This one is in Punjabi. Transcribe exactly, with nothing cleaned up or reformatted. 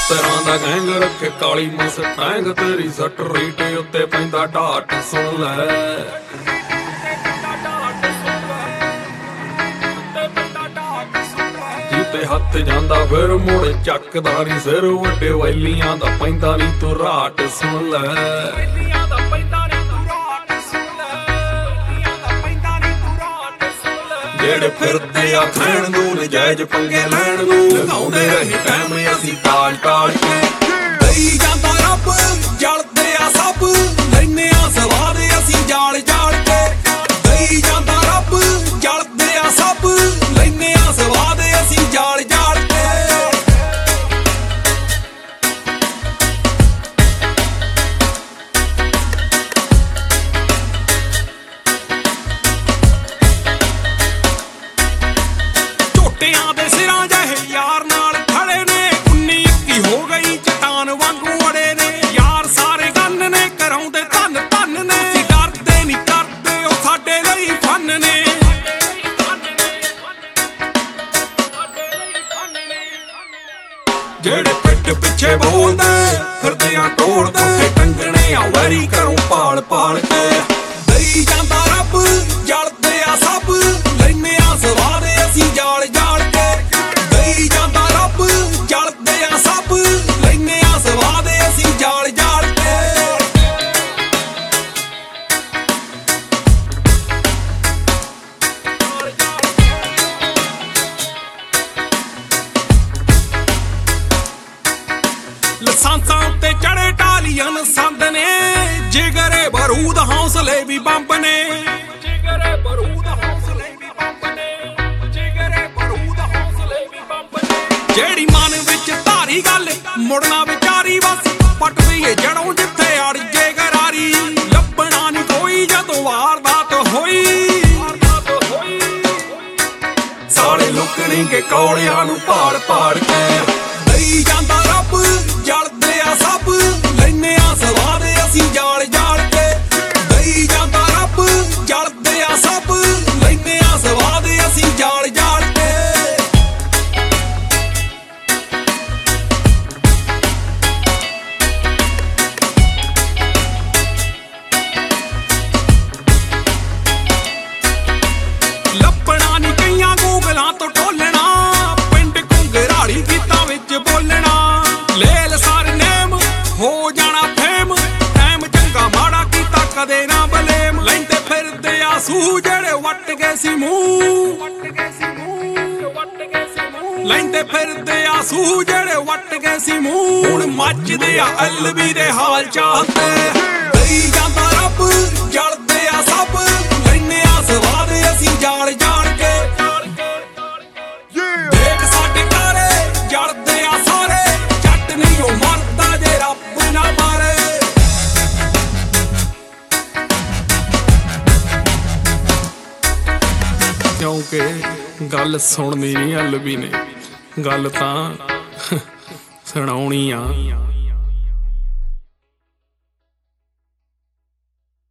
ਸੱਤਰਾਂ ਦਾ ਗੈਂਗ ਰੱਖੇ ਕਾਲੀ ਮਸਟੈਂਗ ਤੇਰੀ ਸੱਟ ਰੀਟ ਉੱਤੇ ਪੈਂਦਾ ਢਾਟ ਸੁਣ ਲੈ ਤੇ ਹੱਥ ਜਾਂਦਾ ਫਿਰ ਮੁੜ ਚੱਕਦਾ ਨੀ ਸਿਰ ਵੱਡੇ ਵੈਲੀਆਂ ਦਾ ਪੈਂਦਾ ਨੀ ਤੂੰ ਰਾਟ ਸੁਣ ਲੈ ਜਿਹੜੇ ਫਿਰਦੇ ਆ ਖਾਣ ਨੂੰ ਨਜਾਇਜ਼ ਪੰਗੇ ਲੈਣ ਨੂੰ ਲਗਾਉਂਦੇ ਰਹੇ ਟਾਈਮ ਅਸੀਂ ਟਾਲ ਟਾਲ ਕੇ ਦਈ ਜਾਂਦਾ ਰੱਬ ਜਲਦੇ ਆ ਸਭ ਲੈਨੇ ਆ ਸਵਾਦ ਅਸੀਂ ਜਾਲ ਜਾਲ ਕੇ ਦਈ ਜਾਂਦਾ ਰੱਬ ਜਲਦੇ ਆ ਸਭ ਲੈਨੇ ਆ ਸਵਾਦ ਅਸੀਂ ਜਾਲ ਜਾਲ ਕੇ ਝੋਟਿਆਂ ਦੇ ਸਿਰਾਂ ਜਿਹੇ ਯਾਰ ਨਾਲ ਖੜੇ ਨੇ ਉੱਨੀ ਇੱਕੀ ਹੋ ਗਈ ਚਟਾਨ ਵਾਂਗੂ ਅੜੇ ਨੇ ਯਾਰ ਸਾਰੇ ਗੰਨ ਨੇ ਕਰਾਉਂਦੇ ਧੰਨ ਧੰਨ ਨੇ ਅਸੀਂ ਡਰਦੇ ਨਹੀਂ ਕਰਦੇ ਉਹ ਸਾਡੇ ਲਈ ਫਨ ਨੇ ਜਿਹੜੇ ਪਿੱਠ ਪਿੱਛੇ ਬੋਲਦੇ ਫਿਰਦੇ ਆ ਟੋਲਦੇ ਟੰਗਣੇ ਆ ਵੈਰੀ ਕਰੂੰ ਪਾਲ ਪਾਲ ਕੇ ਦਈ ਜਾਂਦਾ ਰੱਬ ਜਲਦੇ ਆ ਸਭ ਲੈਨੇ ਆ ਸਵਾਦ ਅਸੀਂ ਜਾਲ ਜਾਲ ਕੇ ਦਈ ਜਾਂਦਾ ਰੱਬ ਜਲਦੇ ਆ ਸਭ ਲੈਨੇ ਆ ਸਵਾਦ ਅਸੀਂ ਜਾਲ ਜਾਲ ਕੇ ਲਸਾਂਸਾਂ ਉੱਤੇ ਚੜੇ ਟਾਲੀਅਨ ਸੰਦ ਨੇ ਜਿਗਰੇ ਬਰੂਦ ਹੌਸਲੇ ਵੀ ਬੰਬ ਨੇ ਜਿਗਰੇ ਬਰੂਦ ਹੌਸਲੇ ਵੀ ਬੰਬ ਨੇ ਜਿਗਰੇ ਬਰੂਦ ਹੌਸਲੇ ਵੀ ਬੰਬ ਨੇ ਜਿਹੜੀ ਮਨ ਵਿੱਚ ਧਾਰੀ ਗੱਲ ਮੁੜਨਾ ਵਿਚਾਰੀ ਬਸ ਪੱਟ ਦਈਏ ਜੜੋਂ ਜਿੱਥੇ ਅੜ ਜੇ ਗਰਾਰੀ ਲੱਭਣਾ ਨੀ ਕੋਈ ਜਦੋਂ ਵਾਰਦਾਤ ਹੋਈ ਸਾਲੇ ਲੁਕਣੇ ਕੇ ਕੌਲਿਆਂ ਨੂੰ ਪਾੜ ਪਾੜ ਕੇ ਦਈ ਜਾਂਦਾ ਰੱਬ ਜਲਦੇ ਆ ਸਭ ਲੈਨੇ ਆ ਸਵਾਦ ਅਸੀਂ ਜਾਲ ਜਾਲ ਕੇ ਦਈ ਜਾਂਦਾ ਰੱਬ ਜਲਦੇ ਆ ਸਭ ਲੈਨੇ ਆ ਸਵਾਦ ਅਸੀਂ ਜਾਲ ਜਾਲ ਕੇ ਲੱਭਣਾ ਨੀ ਕਈਆਂ ਗੂਗਲਾਂ ਤੋਂ ਟੋਲਣਾ ਪਿੰਡ ਘੁੰਗਰਾੜੀ ਗੀਤਾਂ ਵਿੱਚ ਬੋਲਣਾ ਲੇਲ ਸਾਰੇ ਨੇਮ ਹੋ ਜਾਣਾ ਫੇਮ ਟਾਈਮ ਚੰਗਾ ਮਾੜਾ ਕੀਤਾ ਕਦੇ ਨਾ ਬਲੇਮ ਲੈਂਦੇ ਫਿਰਦੇ ਆ ਸੂ ਜਿਹੜੇ ਵੱਟ ਗਏ ਸੀ ਮੂੰਹ ਲੈਂਦੇ ਫਿਰਦੇ ਆ ਸੂ ਜਿਹੜੇ ਵੱਟ ਗਏ ਸੀ ਮੂੰਹ ਹੁਣ ਮੱਚਦੇ ਆ ਐਲਵੀ ਦੇ ਹਾਲ ਚਾਲ ਤੇ ਦਈ ਜਾਂਦਾ ਰੱਬ ਜਲਦੇ ਆ ਸਭ ਲੈਨੇ ਆ ਸਵਾਦ ਅਸੀਂ ਜਾਲ ਜਾਲ ਕੇ ਦੇਖ ਸਾਡੇ ਘਰੇ ਜਲਦੇ ਆ ਸਾਰੇ ਜੱਟ ਨਹੀਂ ਉਹ ਮਰਦਾ ਜੇ ਰੱਬ ਨਾ ਮਾਰੇ ਕਿਉਂਕਿ ਗੱਲ ਸੁਣਨੀ ਨਹੀਂ ਐਲਵੀ ਨੇ ਗੱਲ ਤਾਂ ਸੁਣਾਉਣੀ ਆ।